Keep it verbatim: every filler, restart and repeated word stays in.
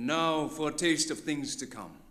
And now for a taste of things to come.